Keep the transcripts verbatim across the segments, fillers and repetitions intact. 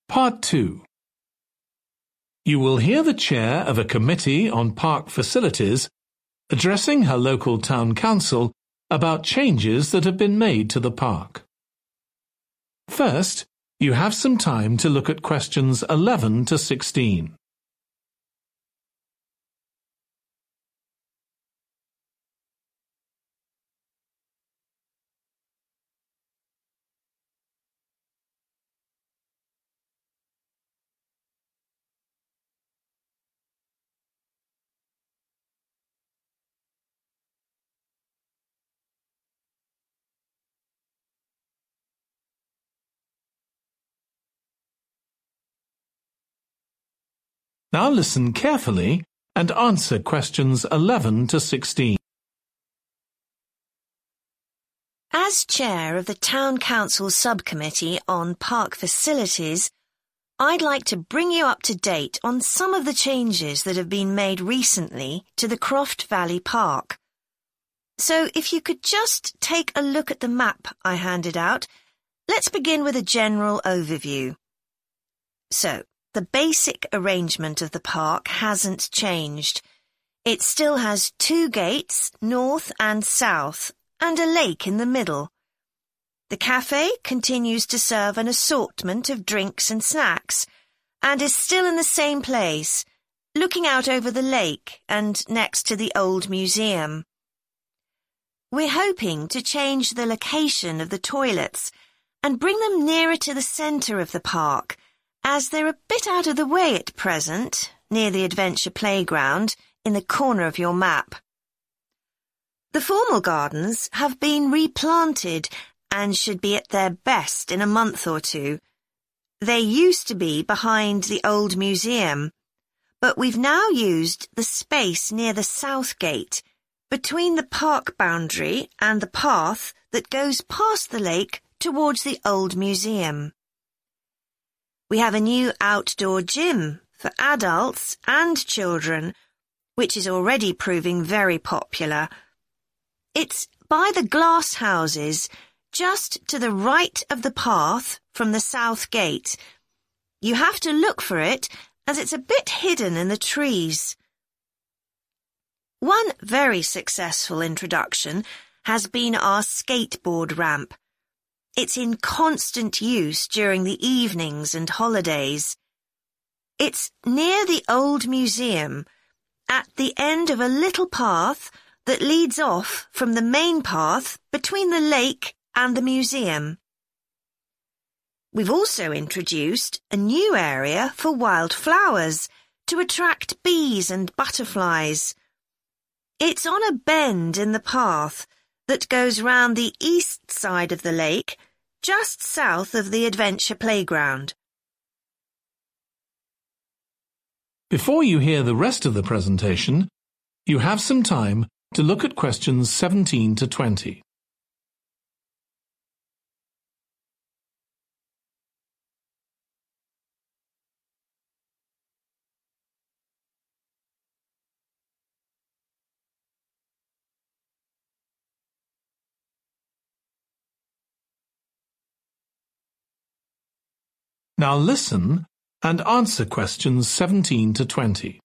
Part two. You will hear the chair of a committee on park facilities addressing her local town council about changes that have been made to the park. First, you have some time to look at questions eleven to sixteen. Now listen carefully and answer questions eleven to sixteen. As chair of the Town Council Subcommittee on Park Facilities, I'd like to bring you up to date on some of the changes that have been made recently to the Croft Valley Park. So if you could just take a look at the map I handed out, let's begin with a general overview. So, the basic arrangement of the park hasn't changed. It still has two gates, north and south, and a lake in the middle. The cafe continues to serve an assortment of drinks and snacks, and is still in the same place, looking out over the lake and next to the old museum. We're hoping to change the location of the toilets and bring them nearer to the centre of the park, as they're a bit out of the way at present, near the adventure playground, in the corner of your map. The formal gardens have been replanted and should be at their best in a month or two. They used to be behind the old museum, but we've now used the space near the south gate, between the park boundary and the path that goes past the lake towards the old museum. We have a new outdoor gym for adults and children, which is already proving very popular. It's by the glass houses, just to the right of the path from the south gate. You have to look for it, as it's a bit hidden in the trees. One very successful introduction has been our skateboard ramp. It's in constant use during the evenings and holidays. It's near the old museum, at the end of a little path that leads off from the main path between the lake and the museum. We've also introduced a new area for wild flowers to attract bees and butterflies. It's on a bend in the path that goes round the east side of the lake, just south of the adventure playground. Before you hear the rest of the presentation, you have some time to look at questions seventeen to twenty. Now listen and answer questions seventeen to twenty.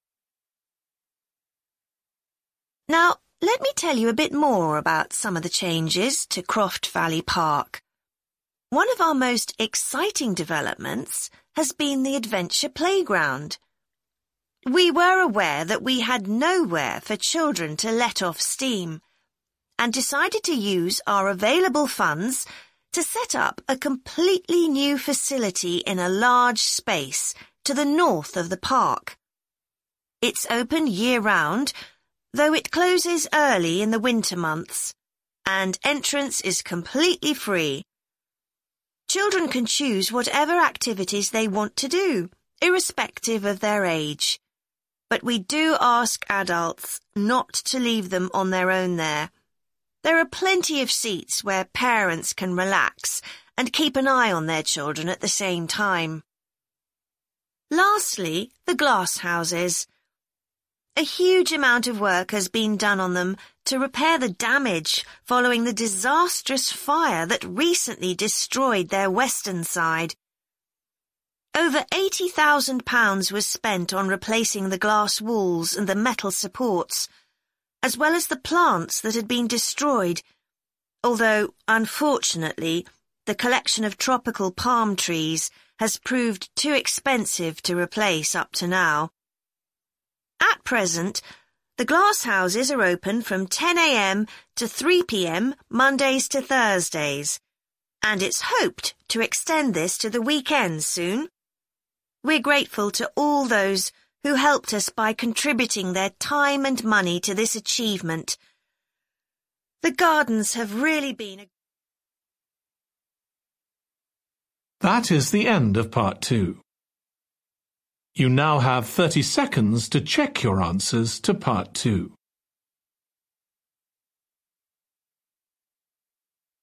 Now, let me tell you a bit more about some of the changes to Croft Valley Park. One of our most exciting developments has been the adventure playground. We were aware that we had nowhere for children to let off steam, and decided to use our available funds to set up a completely new facility in a large space to the north of the park. It's open year-round, though it closes early in the winter months, and entrance is completely free. Children can choose whatever activities they want to do, irrespective of their age. But we do ask adults not to leave them on their own there. There are plenty of seats where parents can relax and keep an eye on their children at the same time. Lastly, the glass houses. A huge amount of work has been done on them to repair the damage following the disastrous fire that recently destroyed their western side. Over eighty thousand pounds was spent on replacing the glass walls and the metal supports, as well as the plants that had been destroyed, although, unfortunately, the collection of tropical palm trees has proved too expensive to replace up to now. At present, the glass houses are open from ten a m to three p m Mondays to Thursdays, and it's hoped to extend this to the weekends soon. We're grateful to all those who helped us by contributing their time and money to this achievement. The gardens have really been a... That is the end of part two. You now have thirty seconds to check your answers to part two.